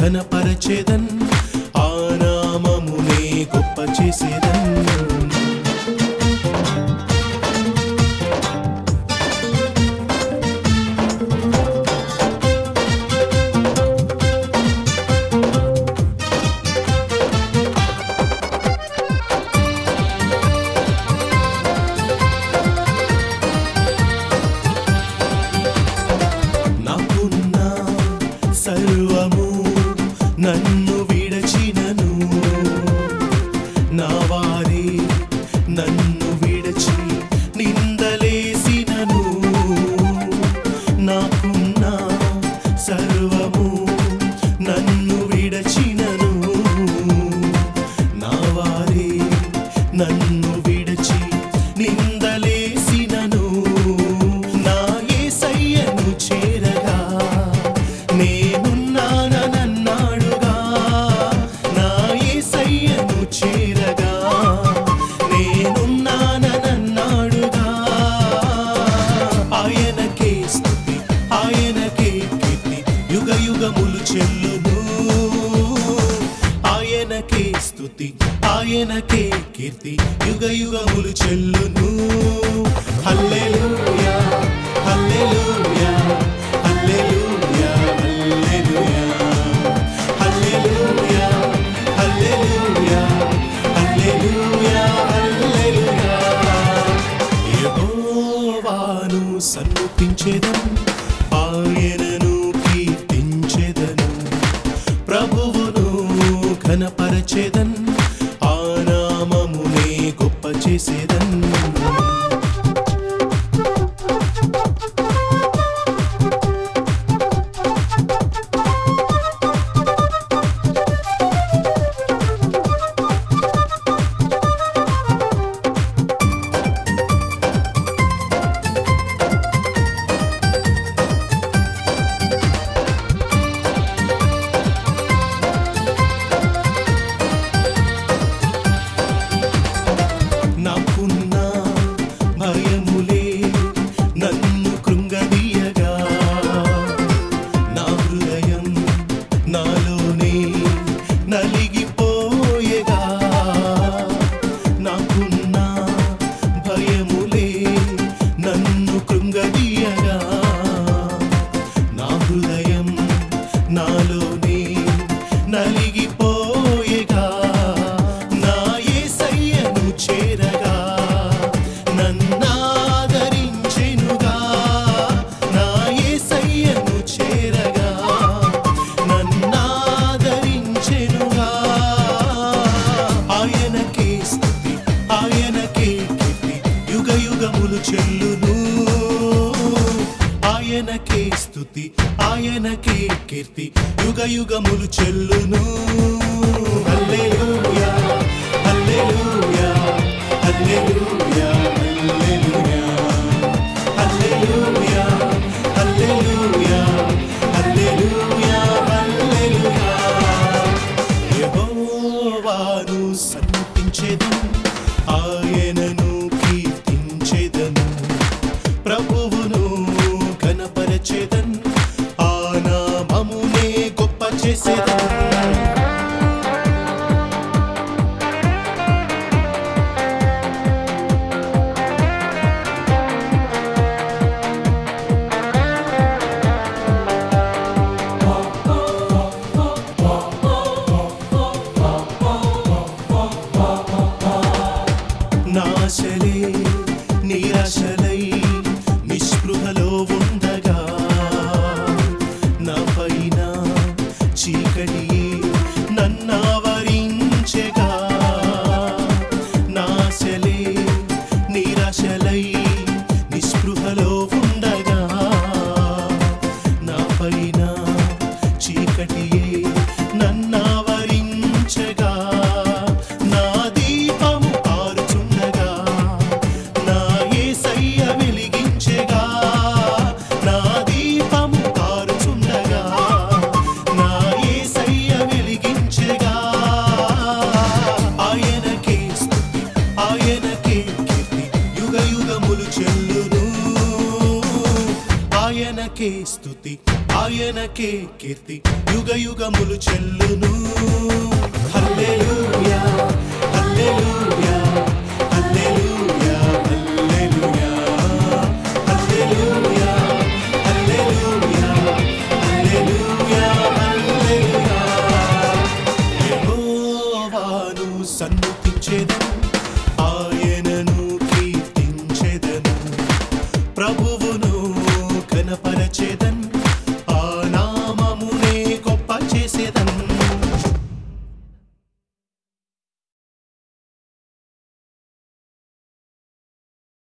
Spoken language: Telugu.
ఘనపరచెదన్ ఆ నామమునే గొప్ప చేసేదన్ సర్వము నన్ను విడచినను నా వారే నన్ను విడచి నిందలేసినను నాకున్న సర్వము నన్ను విడచినను నా వారే నన్ను విడచి నిందలేసినను నా యేసయ్యను చేరగా నేనున్నానన్నాడుగా నా యేసయ్యను చేరగా నేనున్నానన్నాడుగా ఆయనకే స్తుతి ఆయనకే కీర్తి యుగ యుగములు చెల్లును ఆయనకే స్తుతి ఆయనకే కీర్తి యుగ యుగములు చెల్లును హల్లెలూయా హల్లెలూయా హల్లెలూయా హల్లెలూయా హల్లెలూయా హల్లెలూయా హల్లెలూయా యెహోవాను సన్నుతించెదను ఆయనను కీర్తించెదను ప్రభువును ఘనపరచెదన్ ఆ నామమునే గొప్ప చేసేదన్ నాకున్న భయములే నన్ను కృంగదీయగా నా హృదయం నాలోనే నలిగిపోయేగా నాకున్న భయములే నన్ను కృంగదీయగా నా హృదయం నాలోనే నలిగిపోయేగా నా యేసయ్యను చేరగా నన్నాదరించెనుగా నా యేసయ్యను చేరగా నన్నాదరించెనుగా ఆయనకే స్తుతి ఆయనకే కీర్తి యుగ యుగములు చెల్లును ఆయనకే స్తుతి ఆయనకే కీర్తి యుగ యుగములు చెల్లును హల్లెలూయా హల్లెలూయా హల్లెలూయా హల్లెలూయా హల్లెలూయా హల్లెలూయా హల్లెలూయా యెహోవాను సన్నుతించెదను ఆయనను కీర్తించెదను ప్రభువును ఘనపరచెదన్ ఆ నామమునే గొప్ప చేసేదన్ నాశలే నిరాశలై నిస్పృహలో ఉండగా నా పైన చీకటియే నన్నావరించెగా నాశలే నిరాశలై నిస్పృహలో ఉండగా నా పైన చీకటియే నన్నావరించెగా నా దీపము ఆరుచుండగా నా యేసయ్య వెలిగించెగా నా దీపము ఆరుచుండగా నా యేసయ్య వెలిగించెగా ఆయనకే స్తుతి ఆయనకే కీర్తి యుగ యుగములు చెల్లును ఆయన ఆయనకే స్తుతి ఆయనకే కీర్తి యుగ యుగములు చెల్లును హల్లెలూయా హల్లెలూయా హల్లెలూయా హల్లెలూయా హల్లెలూయా హల్లెలూయా హల్లెలూయా హల్లెలూయా యెహోవాను సన్నుతించెదను ఆయనను కీర్తించెదను ప్రభువును కనపరచెదను